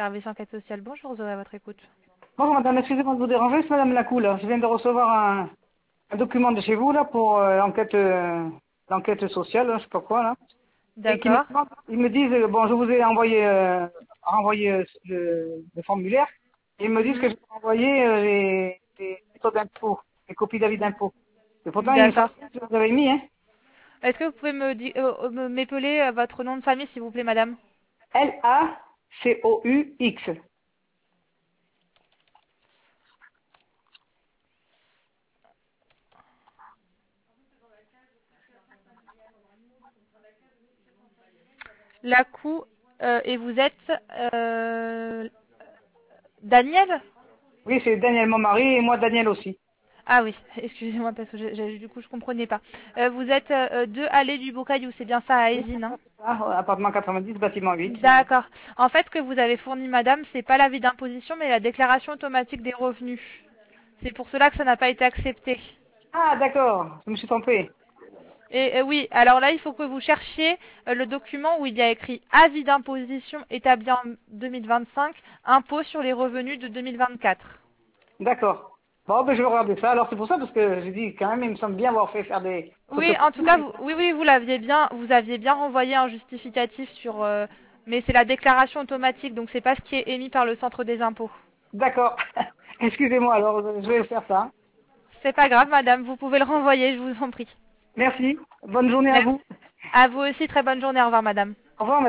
Service enquête sociale, bonjour, Zoé, à votre écoute. Bonjour madame, excusez-moi de vous déranger, c'est madame Lacou là. Je viens de recevoir un document de chez vous là pour l'enquête sociale, là, je sais pas quoi là. Et qui me D'accord. demandent- ils me disent, bon je vous ai envoyé, renvoyé le formulaire, et ils me disent que Mhm. je peux envoyer les taux d'impôt, les copies d'avis d'impôt. Et pourtant il me semble D'accord. que vous avez mis, hein, Est-ce que vous pouvez m'épeler votre nom de famille, s'il vous plaît, madame? Lacaux. Lacou, et vous êtes Daniel? Oui, c'est Daniel mon mari et moi Daniel aussi. Ah oui, excusez-moi parce que du coup je comprenais pas. Vous êtes 2 allées du Bocaillou, c'est bien ça à Oui, Aisine, hein? c'est ça, appartement 90, bâtiment 8. D'accord. En fait, ce que vous avez fourni, madame, c'est pas l'avis d'imposition, mais la déclaration automatique des revenus. C'est pour cela que ça n'a pas été accepté. Ah d'accord, je me suis trompé. Et oui, alors là, il faut que vous cherchiez le document où il y a écrit avis d'imposition établi en 2025, impôt sur les revenus de 2024. D'accord. Bon, ben, je vais regarder ça. Alors, c'est pour ça, parce que j'ai dit, quand même, il me semble bien avoir fait faire des Oui, en tout cas, photocopies. oui, vous aviez bien renvoyé un justificatif sur, mais c'est la déclaration automatique, donc c'est pas ce qui est émis par le centre des impôts. D'accord. Excusez-moi, alors, je vais faire ça. C'est pas grave, madame, vous pouvez le renvoyer, je vous en prie. Merci. Bonne journée à Merci. vous. À vous aussi, très bonne journée, au revoir, madame. Au revoir,